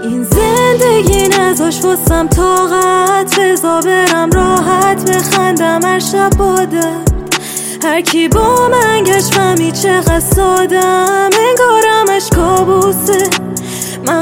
این زندگی نذاش واسم طاقت، بزا برم راحت بخندم هر شب باده. هر کی با من گشت فهمید چقدر سادم، انگارمش کابوسه من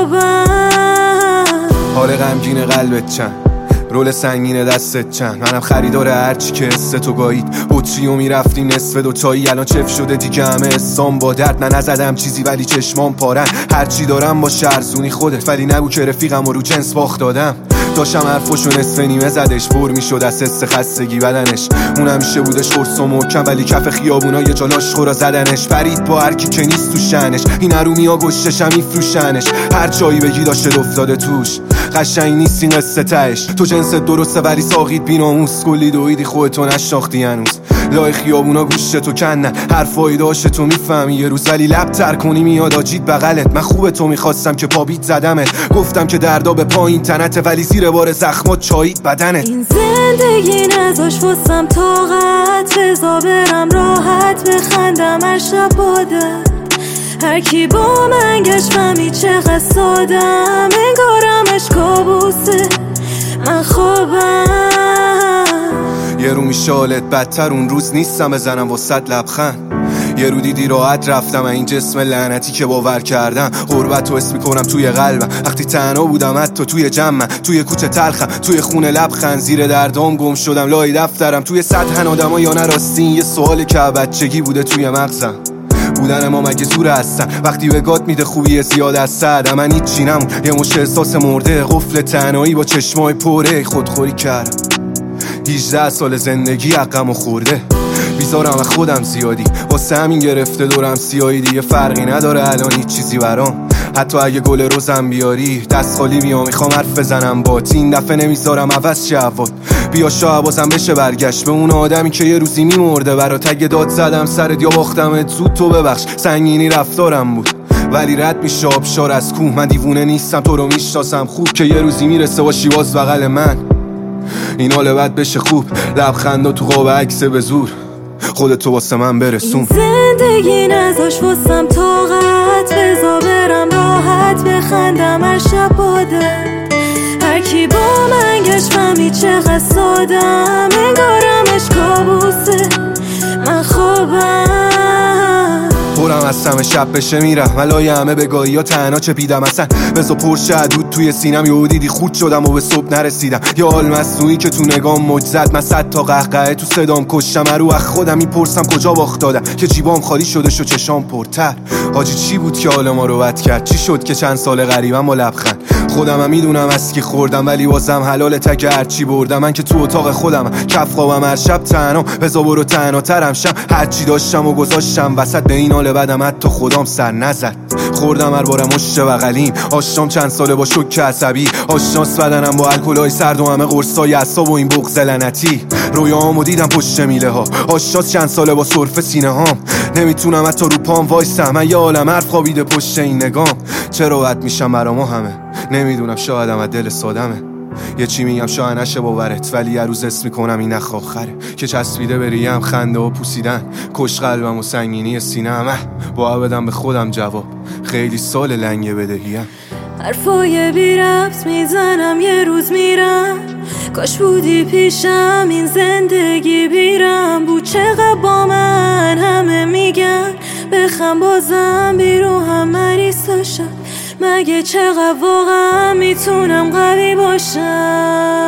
خوابم. حال غمگین قلبت چند، رول سنگین دستت چند، منم خریدار هرچی که حس تو گایید. بطری و میرفتی نصف دوتایی، الان چف شده دیگه همه حسام با درد. من نزدم چیزی ولی چشمام پارن، هرچی دارم با شرزونی خودت، ولی نگو که رفیقم و رو جنس باخت دادم. داشتم حرفشو نصف نیمه زدش، پر میشد از حس خستگی بدنش. اون همیشه بودش قرص و محکم، ولی کف خیابونا یه جا لاشخورا زدنش. فرید با هر کی که نیست تو شأنش، این ارومیا گشتشم میفروشنش. هر جایی بگی داشته افتاده توش، قشنگ نیست این قصه تهش. تو جنست درسته ولی ساقید بی‌ناموس، کلی دویدی خودتو نشناختی هنوز. لای خیابونا گوشت تو کنن، حرفایی داشته تو میفهمی یه روز، ولی لب تر کنی میاد آجید بغلت. من خوبه تو میخواستم که پابیت زدمت، گفتم که دردا به پایین تنته، ولی زیر بار زخمات چایید بدنت. این زندگی نذاش واسم طاقت، بزا برم راحت بخندم هر شب باده. هر کی با من گشت فهمید چقدر سادم، انگارمش کابوسه من خوابم. یه رو میشه حالت بدتر، اون روز نیستم بزنم واسط لبخند. یه رو دیدی راحت رفتم این جسم لعنتی که باور کردم. غربت رو حس میکنم توی قلبم، وقتی تنها بودم حتی توی جمعم. توی کوچه تلخم، توی خونه لبخند، زیر دردام گم شدم لای دفترم. توی سطح آدما یا نراستین، یه سوالی که بچگی بوده توی مغزم. بودن ما مگه زور هستن وقتی به گات میده خوبی زیاد از سرد. من هیچی نمون، یه مش احساس مرده، قفل تنهایی با چشمای پره. خودخوری کردم 18 سال زندگی حقمو خورده، بیزارم از خودم زیادی، واسه همین گرفته دورم سیاهی. دیگه فرقی نداره الان هیچ چیزی برام، حتی اگه گل روزم بیاری دست خالی میام. میخوام حرف بزنم بات، این دفعه نمیذارم عوض شه هوات. بیا شاید بازم بشه برگشت به اون آدمی که یه روزی میمرده برات. اگه داد زدم سرت یا باختمت زود تو ببخش، سنگینی رفتارم بود ولی رد میشه آبشار از کوه. من دیوونه نیستم تو رو میشناسم خوب، که یه روزی میرسه باشی باز بغل من. این حال بد بشه خوب، لبخندا تو قاب عکس به زور، خودتو واسه من برسون. زندگی نذاش واسم طاقت، بزا برم راحت بخندم هر شب باده. هر کی با من گشت فهمید چقدر سادم، انگارمش کابوسه من خوابم. پرم از همه شب بشه میرم، ولای همه بگاهی یا تنها چپیدم. اصلا بزا پرشه دود توی سینم، یهو دیدی خود شدم و به صبح نرسیدم. یا حال مصنوعی که تو نگام موج زد، من 100 تا قهقهه تو صدام کشتم. رو از خودم میپرسم کجا باخت دادم که جیبام خالی شده شو چشام پرتر. حاجی چی بود که حال ما رو بد کرد؟ چی شد که چند سال غریبم با لبخند؟ خودم هم میدونم از کی خوردم، ولی واسم حلاله تک هرچی بردم. من که تو اتاق خودم کف خوابم هر شب تنها، بزا برو تنها ترم شم. هرچی داشتم و گذاشتم وسط، به این حال بدم حتی خودم سر نزد. خوردم هر بارم مشت بغلیم، آشنام چند ساله با شوک عصبی. آشناس بدنم با الکلای سرد و همه قرصای عصاب و این بغض لعنتی. رویاهامو دیدم پشت میله ها، آشناس چند ساله با سرفه سینه هام. نمیتونم حتی رو پام وایسم، من یه عالم حرف خوابیده پشت این نگام. چرا بد میشم برامو همه، نمیدونم شایدم از دل سادمه. یه چی میگم شاید نشه باورت، ولی یه روز اسم میکنم این نخ آخره که چسبیده بریم خنده و پوسیدن. کش قلبم و سنگینی سینه‌ام، با بدم به خودم جواب. خیلی سال لنگه بدهیم، حرفای بی ربط میزنم یه روز میرم. کاش بودی پیشم این زندگی بیرم بود. چقدر با من همه میگن بخم بازم بیرو هم مریض داشتم. مگه چقدر واقعا میتونم قوی باشم؟